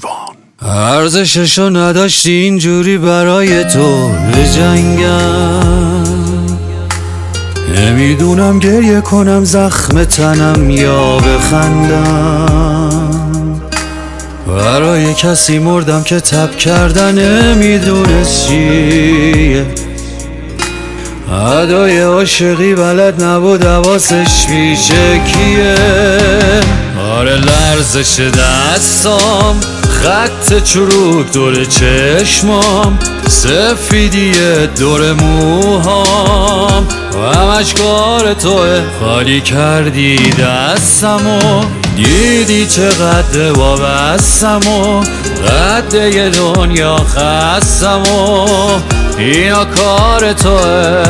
ارزششو نداشتی اینجوری برای تو بجنگم. نمیدونم گریه کنم زخم تنم یا بخندم. برای کسی مردم که تب کردن نمیدونست چیه. ادای عاشقی بلد نبود حواسش پیشه کیه. آره لرزش دستام، خط چروک دور چشمام، سفیدی دور موهام و همش کار توه. خالی کردی دستمو، دیدی چقدر وابستمو، قد یه دنیا خستمو، اینا کار توه.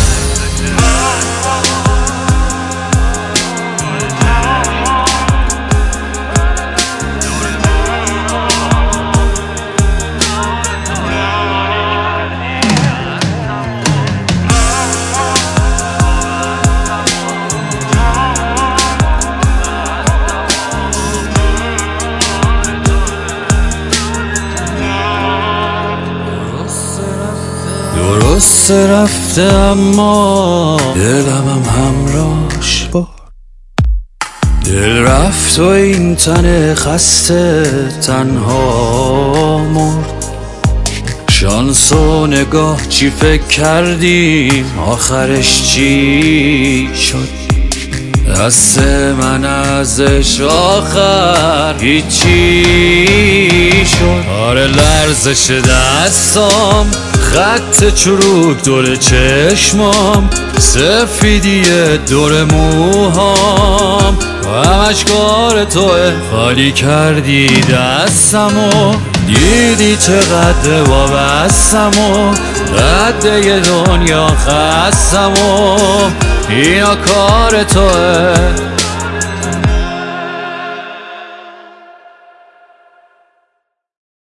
درست رفته اما دلم همراهش با. دل رفت و این تن خسته تنها مرد. شانس و نگاه چی فکر کردیم آخرش چی شد. دست من ازش آخر هیچی شد. آره لرزش دستام، خط چروک دور چشمام، سفیدی دور موهام و همش کار توه. خالی کردی دستمو، دیدی چقدر وابستمو، قد یه دنیا خستمو، اینا کار توه.